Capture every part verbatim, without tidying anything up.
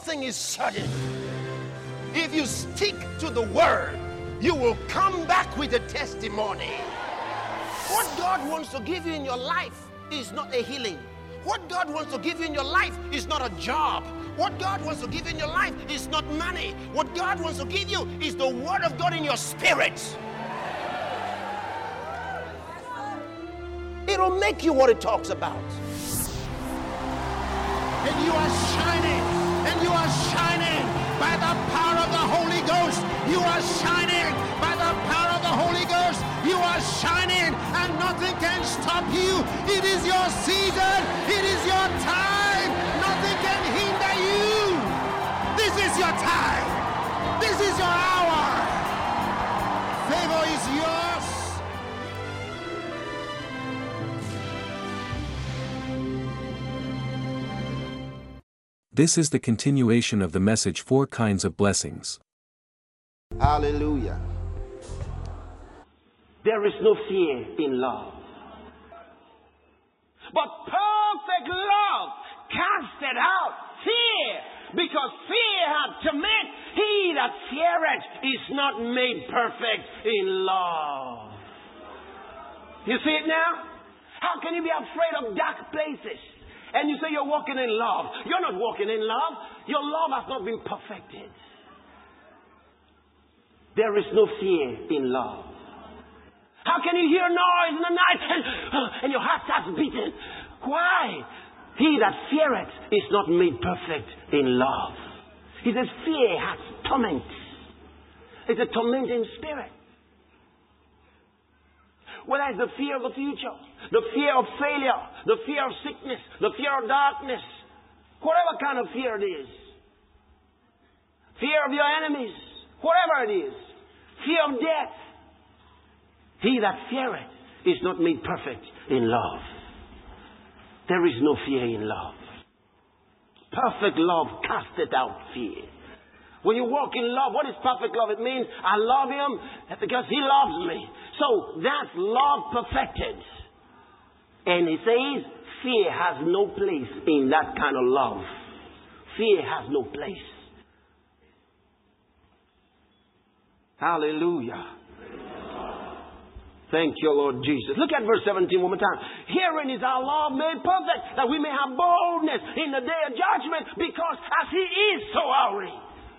thing is certain. If you stick to the word, you will come back with a testimony. What God wants to give you in your life is not a healing. What God wants to give you in your life is not a job. What God wants to give you in your life is not money. What God wants to give you is the word of God in your spirit. It'll make you what it talks about. And you are shining, and you are shining by the power of the Holy Ghost. You are shining by the power of the Holy Ghost. You are shining, and nothing can stop you. It is your season. It is your time. Nothing can hinder you. This is your time. This is your hour. Favor is yours. This is the continuation of the message, Four Kinds of Blessings. Hallelujah. There is no fear in love. But perfect love casteth out fear, because fear hath torment. He that feareth is not made perfect in love. You see it now? How can you be afraid of dark places? And you say you're walking in love. You're not walking in love. Your love has not been perfected. There is no fear in love. How can you hear noise in the night and, and your heart starts beating? Why? He that feareth is not made perfect in love. He says fear has torment. It's a tormenting spirit. Whether it's the fear of the future, the fear of failure, the fear of sickness, the fear of darkness, whatever kind of fear it is, fear of your enemies, whatever it is, fear of death, he that feareth is not made perfect in love. There is no fear in love. Perfect love casteth out fear. When you walk in love, what is perfect love? It means I love him because he loves me. So that's love perfected. And he says fear has no place in that kind of love. Fear has no place. Hallelujah. Thank you, Lord Jesus. Look at verse seventeen one more time. Herein is our love made perfect, that we may have boldness in the day of judgment, because as he is, so are we.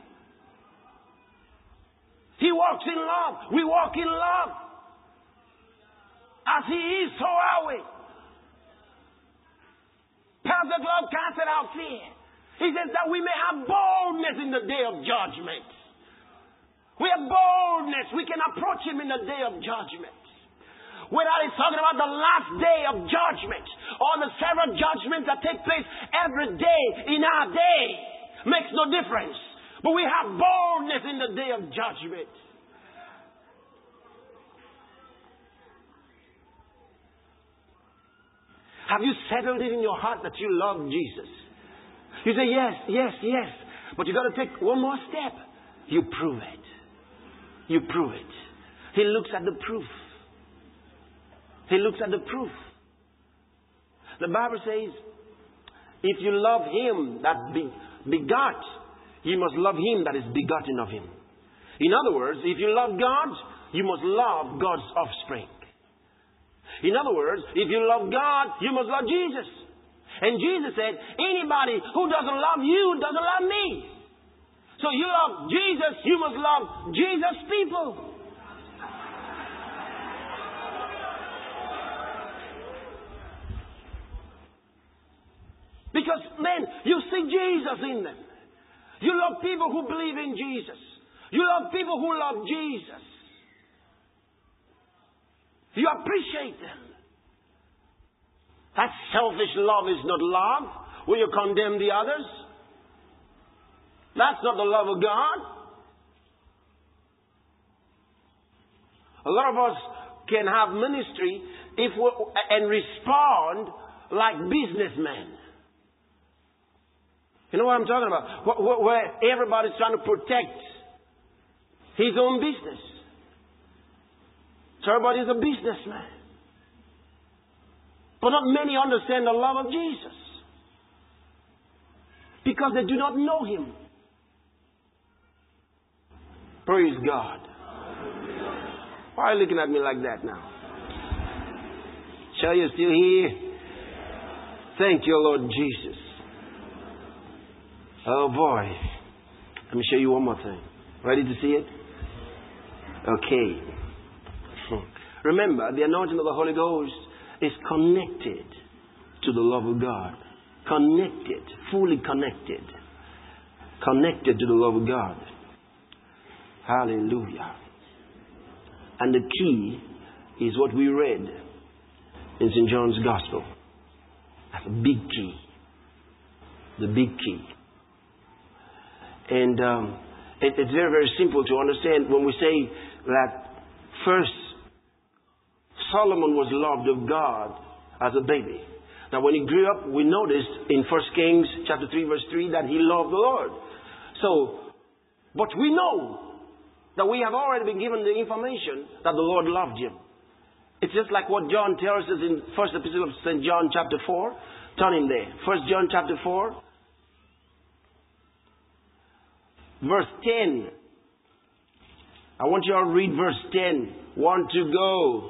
He walks in love. We walk in love. As he is, so are we. Perfect love casteth out fear. He says that we may have boldness in the day of judgment. We have boldness. We can approach him in the day of judgment. Whether it's talking about the last day of judgment or the several judgments that take place every day in our day, makes no difference. But we have boldness in the day of judgment. Have you settled it in your heart that you love Jesus? You say, yes, yes, yes. But you got to take one more step. You prove it. You prove it. He looks at the proof. He looks at the proof. The Bible says, if you love him that be, begot, you must love him that is begotten of him. In other words, if you love God, you must love God's offspring. In other words, if you love God, you must love Jesus. And Jesus said, anybody who doesn't love you doesn't love me. So you love Jesus, you must love Jesus' people. Because, man, you see Jesus in them. You love people who believe in Jesus. You love people who love Jesus. You appreciate them. That selfish love is not love. Will you condemn the others? That's not the love of God. A lot of us can have ministry if we, and respond like businessmen. You know what I'm talking about? Where everybody's trying to protect his own business. So everybody's a businessman. But not many understand the love of Jesus. Because they do not know Him. Praise God. Why are you looking at me like that now? Sure, you're still here? Thank you, Lord Jesus. Oh boy. Let me show you one more thing. Ready to see it? Okay. Remember, the anointing of the Holy Ghost is connected to the love of God. Connected. Fully connected. Connected to the love of God. Hallelujah. And the key is what we read in Saint John's Gospel. That's a big key. The big key. And um, it, it's very, very simple to understand when we say that first Solomon was loved of God as a baby. Now when he grew up, we noticed in First Kings chapter three verse three that he loved the Lord. So, but we know that we have already been given the information that the Lord loved him. It's just like what John tells us in First Epistle of Saint John chapter four. Turn in there. First John chapter four. Verse ten. I want you all to read verse ten. One to go.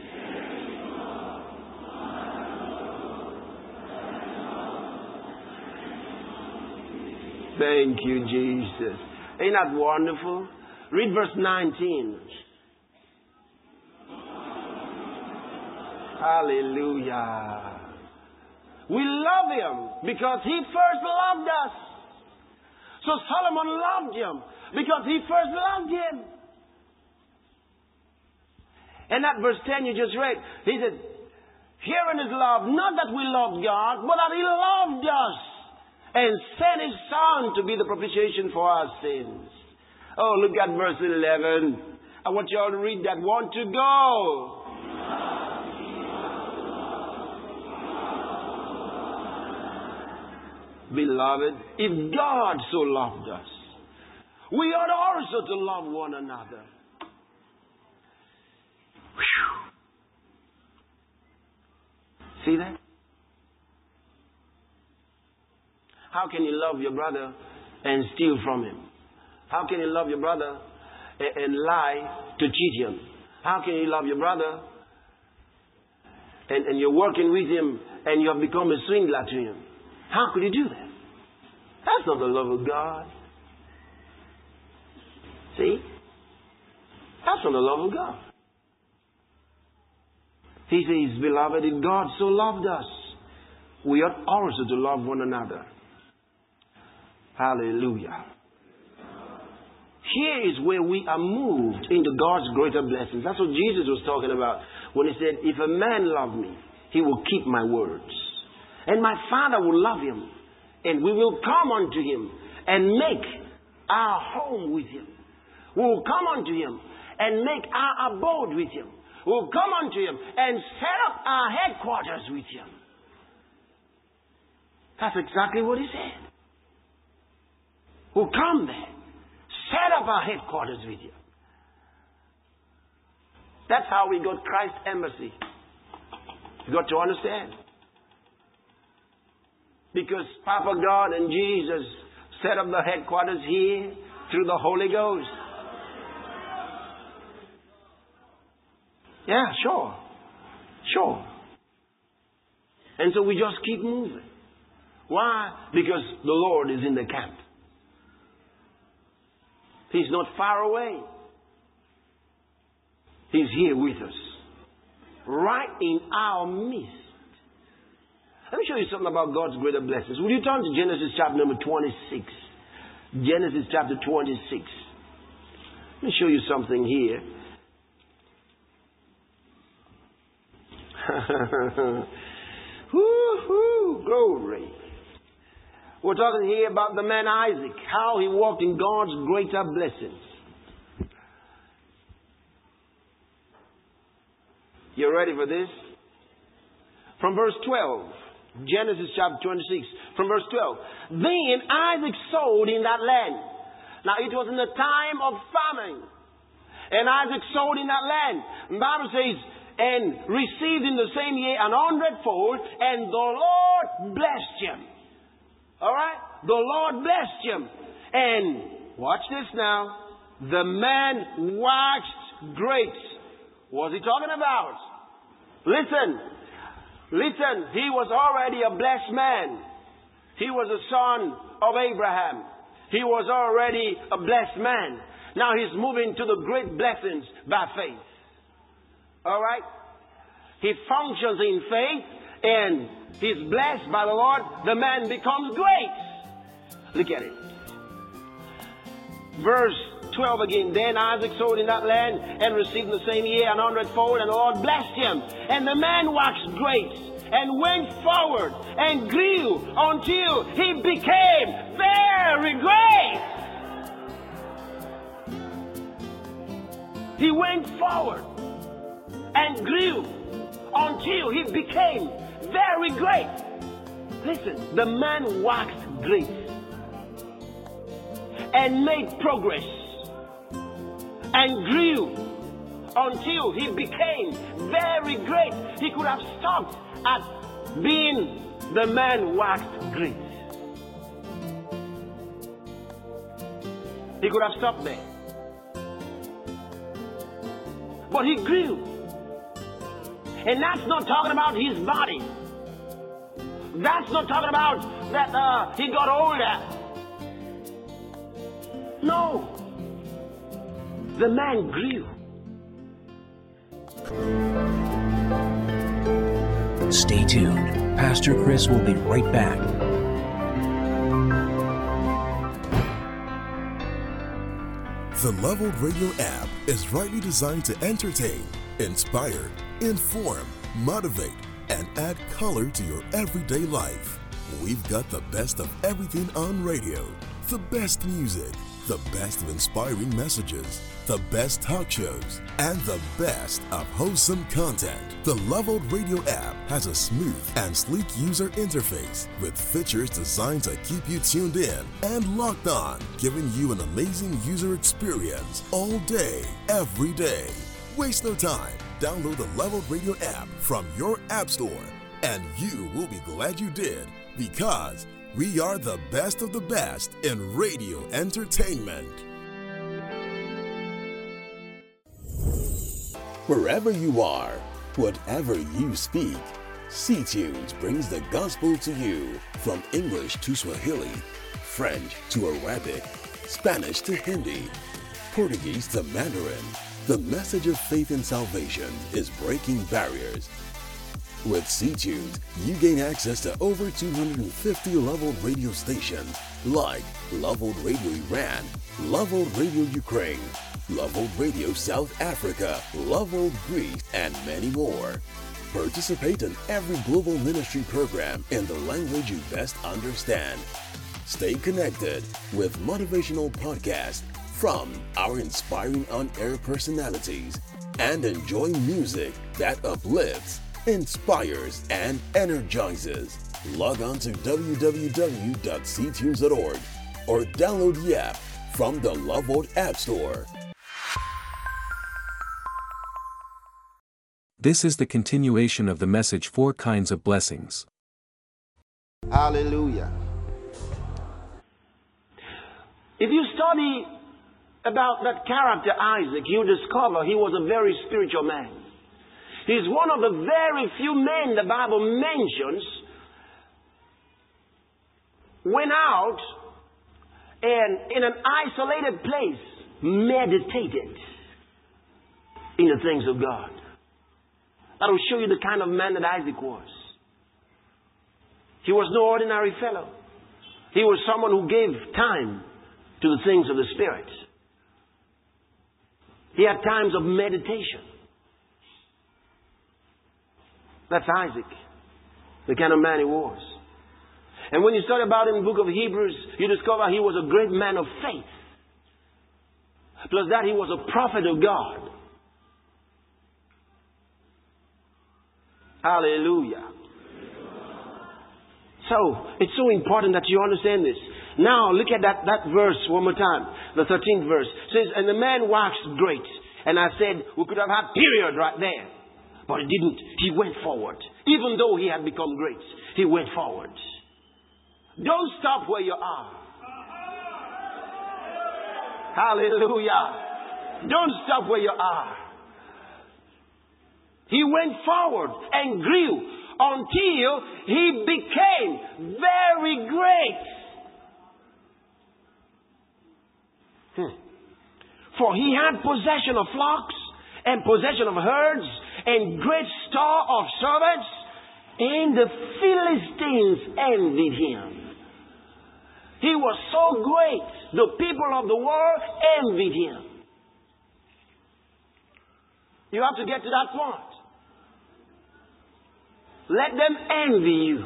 Thank you, Jesus. Ain't that wonderful? Read verse nineteen. Hallelujah. We love Him because He first loved us. So Solomon loved Him because he first loved Him. And that verse ten you just read, he said, herein is love, not that we loved God, but that He loved us and sent His Son to be the propitiation for our sins. Oh, look at verse eleven. I want you all to read that. One to go. Beloved, if God so loved us, we ought also to love one another. Whew. See that? How can you love your brother and steal from him? How can you love your brother and, and lie to cheat him? How can you love your brother and, and you're working with him and you have become a swindler to him? How could you do that? That's not the love of God. See? That's not the love of God. He says, beloved, if God so loved us, we ought also to love one another. Hallelujah. Here is where we are moved into God's greater blessings. That's what Jesus was talking about when He said, if a man love me, he will keep my words. And my Father will love him. And we will come unto him and make our home with him. We will come unto him and make our abode with him. We will come unto him and set up our headquarters with him. That's exactly what He said. We'll come there. Set up our headquarters with you. That's how we got Christ Embassy. You got to understand. Because Papa God and Jesus set up the headquarters here through the Holy Ghost. Yeah, sure. Sure. And so we just keep moving. Why? Because the Lord is in the camp. He's not far away. He's here with us. Right in our midst. Let me show you something about God's greater blessings. Will you turn to Genesis chapter number twenty-six? Genesis chapter twenty-six. Let me show you something here. Woo-hoo, glory. We're talking here about the man Isaac, how he walked in God's greater blessings. You ready for this? From verse twelve. Genesis chapter twenty-six. From verse twelve. Then Isaac sowed in that land. Now it was in the time of famine. And Isaac sowed in that land. The Bible says, and received in the same year an hundredfold, and the Lord blessed him. All right? the Lord blessed him. And watch this now. The man waxed great. What's he talking about? Listen. Listen. He was already a blessed man. He was a son of Abraham. He was already a blessed man. Now he's moving to the great blessings by faith. All right? He functions in faith and he's blessed by the Lord. The man becomes great. Look at it. Verse twelve again. Then Isaac sowed in that land and received in the same year an hundredfold, and the Lord blessed him. And the man waxed great and went forward and grew until he became very great. He went forward and grew until he became very great. Listen, the man waxed great and made progress and grew until he became very great. He could have stopped at being the man waxed great. He could have stopped there. But he grew. And that's not talking about his body. That's not talking about that uh, he got older. No. The man grew. Stay tuned. Pastor Chris will be right back. The Leveled Radio app is rightly designed to entertain, inspire, inform, motivate, and add color to your everyday life. We've got the best of everything on radio, the best music, the best of inspiring messages, the best talk shows, and the best of wholesome content. The Leveled Radio app has a smooth and sleek user interface with features designed to keep you tuned in and locked on, giving you an amazing user experience all day, every day. Waste no time. Download the Leveled Radio app from your app store, and you will be glad you did, because we are the best of the best in radio entertainment. Wherever you are, whatever you speak, C-Tunes brings the gospel to you from English to Swahili, French to Arabic, Spanish to Hindi, Portuguese to Mandarin. The message of faith and salvation is breaking barriers. With C-Tunes, you gain access to over two hundred fifty Leveled Radio stations like Leveled Radio Iran, Leveled Radio Ukraine, Leveled Radio South Africa, Leveled Greece, and many more. Participate in every global ministry program in the language you best understand. Stay connected with motivational podcasts from our inspiring on-air personalities, and enjoy music that uplifts, inspires, and energizes. Log on to w w w dot c tunes dot org or download the app from the Leveled App Store. This is the continuation of the message Four Kinds of Blessings. Hallelujah. If you study about that character Isaac, you discover he was a very spiritual man. He's one of the very few men the Bible mentions went out and in an isolated place meditated in the things of God. That will show you the kind of man that Isaac was. He was no ordinary fellow. He was someone who gave time to the things of the Spirit. He had times of meditation. That's Isaac, the kind of man he was. And when you study about him in the book of Hebrews, you discover he was a great man of faith. Plus that, he was a prophet of God. Hallelujah. So, it's so important that you understand this. Now, look at that, that verse one more time. The thirteenth verse. It says, and the man waxed great. And I said, we could have had period right there. But he didn't. He went forward. Even though he had become great, he went forward. Don't stop where you are. Hallelujah. Don't stop where you are. He went forward and grew until he became very great. Hmm. For he had possession of flocks and possession of herds and great store of servants, and the Philistines envied him. He was so great, the people of the world envied him. You have to get to that point. Let them envy you.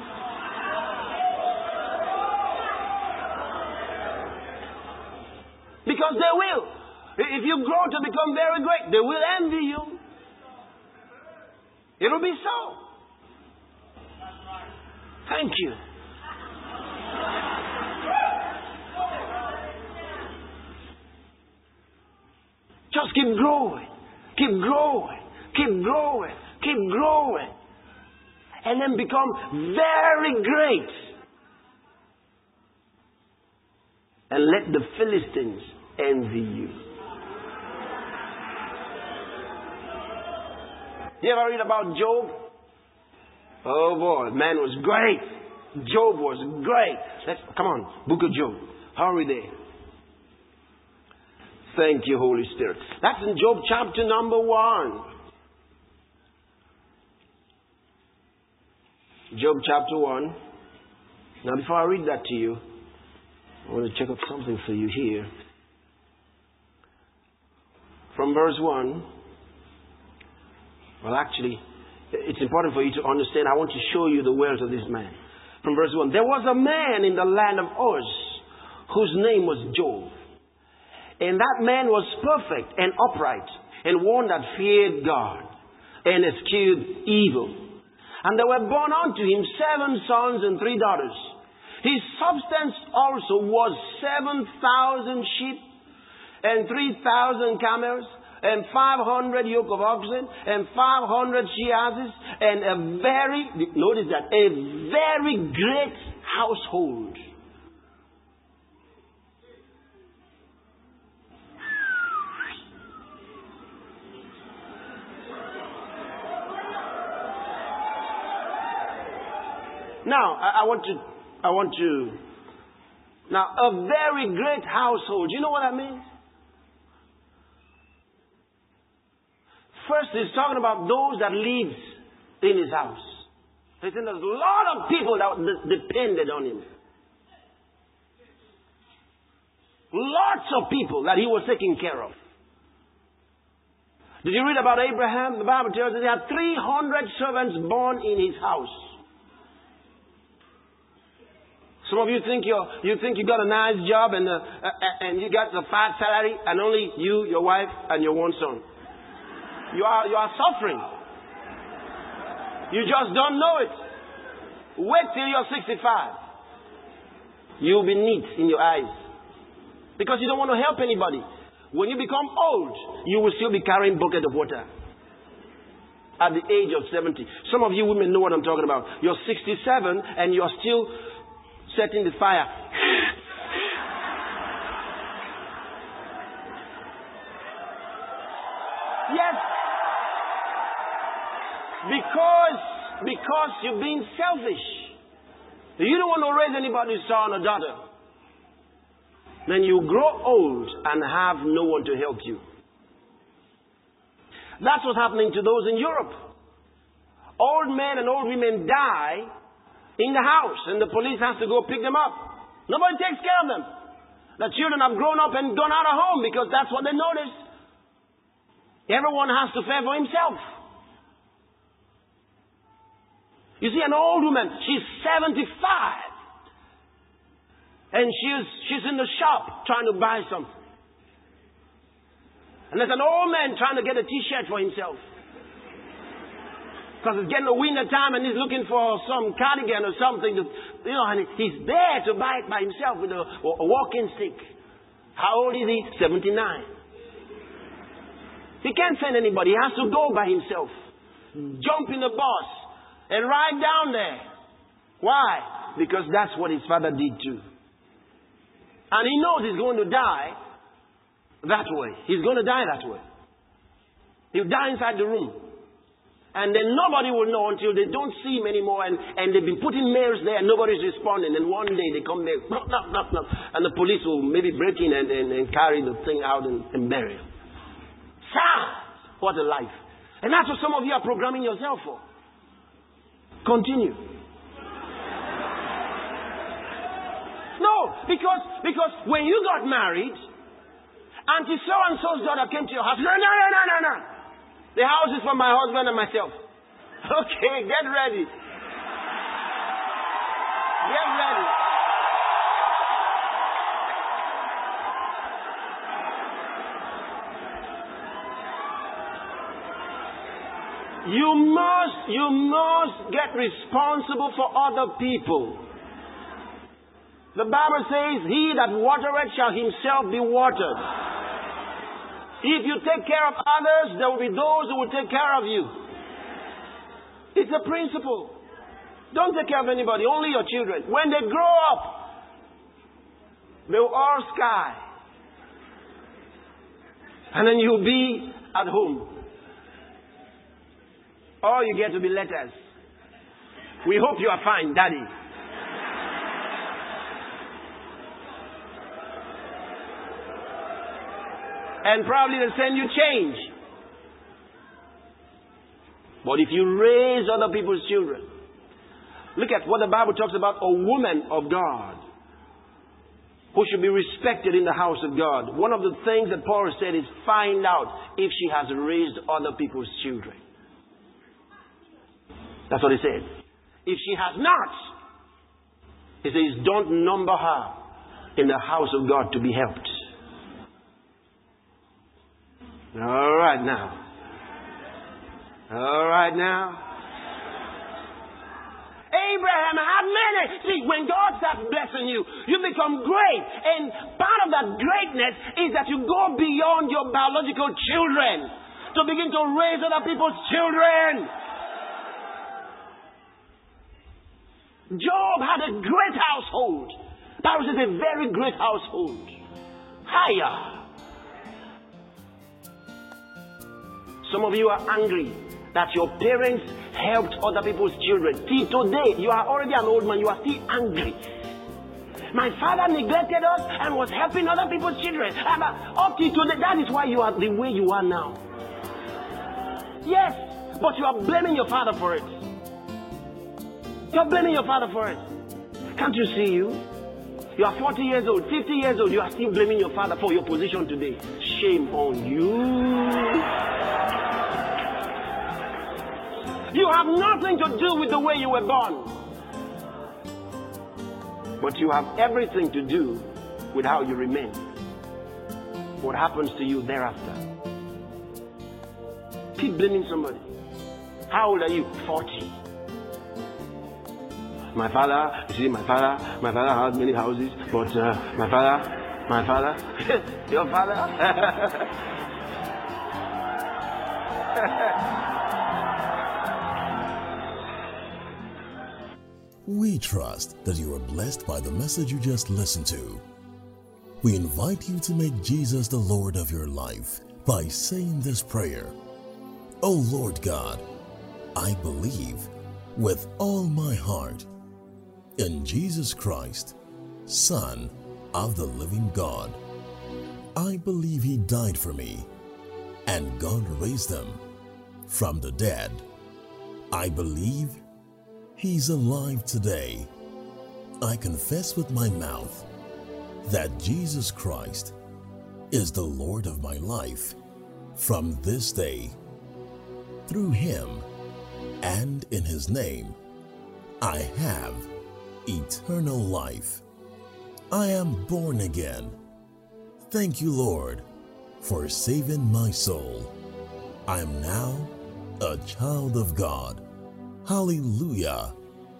Because they will. If you grow to become very great, they will envy you. It will be so. Thank you. Just keep growing. Keep growing. Keep growing. Keep growing. And then become very great. And let the Philistines envy you. You ever read about Job? Oh boy, man was great. Job was great. Let's, come on, book of Job. How are we there? Thank you, Holy Spirit. That's in Job chapter number one. Job chapter one. Now before I read that to you, I want to check up something for you here. From verse one. Well, actually, it's important for you to understand. I want to show you the wealth of this man. From verse one. There was a man in the land of Uz whose name was Job. And that man was perfect and upright and one that feared God and eschewed evil. And there were born unto him seven sons and three daughters. His substance also was seven thousand sheep and three thousand camels and five hundred yoke of oxen and five hundred she-asses and a very, notice that, a very great household. Now, I, I want to, I want to, now, a very great household. You know what that means? First, he's talking about those that lives in his house. He's saying there's a lot of people that depended on him. Lots of people that he was taking care of. Did you read about Abraham? The Bible tells us he had three hundred servants born in his house. Some of you think you you think you got a nice job and uh, uh, and you got a fat salary and only you, your wife, and your one son. You are you are suffering. You just don't know it. Wait till you're sixty-five. You'll be neat in your eyes because you don't want to help anybody. When you become old, you will still be carrying bucket of water. At the age of seventy, some of you women know what I'm talking about. You're sixty-seven and you're still setting the fire. Yes. Because, because you're being selfish. You don't want to raise anybody's son or daughter. Then you grow old and have no one to help you. That's what's happening to those in Europe. Old men and old women die in the house, and the police has to go pick them up. Nobody takes care of them. The children have grown up and gone out of home because that's what they notice. Everyone has to fend for himself. You see, an old woman, she's seventy-five. And she's, she's in the shop trying to buy something. And there's an old man trying to get a t-shirt for himself. Because it's getting the winter time and he's looking for some cardigan or something. To, you know, and he's there to buy it by himself with a, a walking stick. How old is he? seventy-nine. He can't send anybody. He has to go by himself. Jump in the bus and ride down there. Why? Because that's what his father did too. And he knows he's going to die that way. He's going to die that way. He'll die inside the room. And then nobody will know until they don't see him anymore. And, and they've been putting mails there and nobody's responding. And one day they come there, knock, knock, knock, knock, and the police will maybe break in and, and, and carry the thing out and, and bury him. Sad. What a life. And that's what some of you are programming yourself for. Continue. No, because, because when you got married, Auntie so-and-so's daughter came to your house. No, no, no, no, no, no. The house is for my husband and myself. Okay, get ready. Get ready. You must, you must get responsible for other people. The Bible says, he that watereth shall himself be watered. If you take care of others, there will be those who will take care of you. It's a principle. Don't take care of anybody, only your children. When they grow up, they will all sky. And then you'll be at home. Or you get to be letters. We hope you are fine, Daddy. And probably they'll send you change. But if you raise other people's children, look at what the Bible talks about a woman of God who should be respected in the house of God. One of the things that Paul said is find out if she has raised other people's children. That's what he said. If she has not, he says don't number her in the house of God to be helped. All right now. All right now. Abraham had many. See, when God starts blessing you, you become great. And part of that greatness is that you go beyond your biological children to begin to raise other people's children. Job had a great household. That was a very great household. Higher. Some of you are angry that your parents helped other people's children. See, today, you are already an old man. You are still angry. My father neglected us and was helping other people's children. And up to today, that is why you are the way you are now. Yes, but you are blaming your father for it. You are blaming your father for it. Can't you see you? You are forty years old, fifty years old. You are still blaming your father for your position today. Shame on you. You have nothing to do with the way you were born. But you have everything to do with how you remain. What happens to you thereafter. Keep blaming somebody. How old are you? forty. My father, you see, my father, my father had many houses, but uh, my father, my father, your father. We trust that you are blessed by the message you just listened to. We invite you to make Jesus the Lord of your life by saying this prayer. Oh Lord God, I believe with all my heart in Jesus Christ, Son of the living God. I believe He died for me and God raised Him from the dead. I believe He's alive today. I confess with my mouth that Jesus Christ is the Lord of my life from this day. Through Him and in His name, I have eternal life. I am born again. Thank you, Lord, for saving my soul. I am now a child of God. Hallelujah.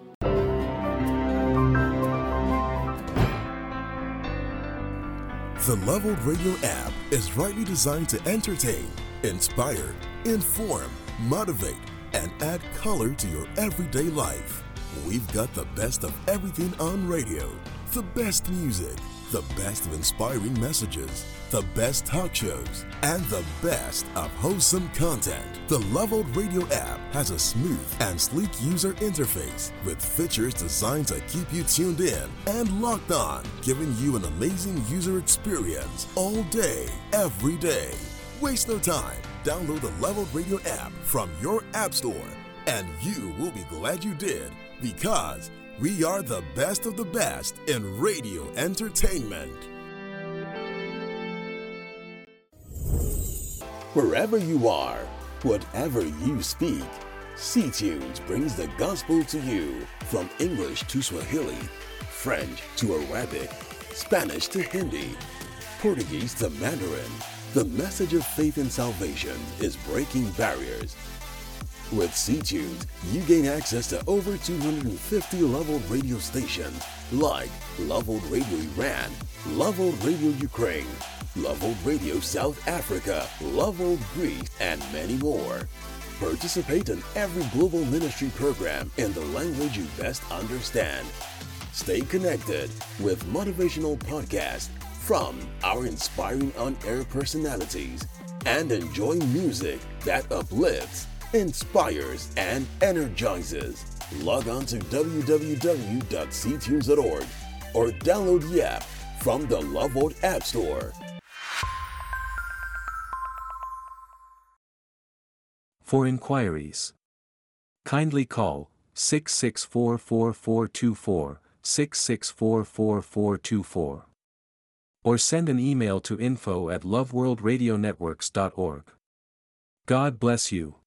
The Leveled Radio app is rightly designed to entertain, inspire, inform, motivate, and add color to your everyday life. We've got the best of everything on radio, the best music, the best of inspiring messages, the best talk shows, and the best of wholesome content. The Leveled Radio app has a smooth and sleek user interface with features designed to keep you tuned in and locked on, giving you an amazing user experience all day, every day. Waste no time. Download the Leveled Radio app from your app store, and you will be glad you did, because we are the best of the best in radio entertainment. Wherever you are, whatever you speak, C-Tunes brings the gospel to you from English to Swahili, French to Arabic, Spanish to Hindi, Portuguese to Mandarin. The message of faith and salvation is breaking barriers. With C-Tunes, you gain access to over two hundred fifty Leveled Radio stations like Leveled Radio Iran, Leveled Radio Ukraine, Leveled Radio South Africa, Leveled Greece, and many more. Participate in every global ministry program in the language you best understand. Stay connected with motivational podcasts from our inspiring on-air personalities, and enjoy music that uplifts, inspires, and energizes. Log on to w w w dot c tunes dot org or download the app from the Leveled App Store. For inquiries, kindly call six six four, four four two four, six six four, four four two four or send an email to info at love world radio networks dot org. God bless you.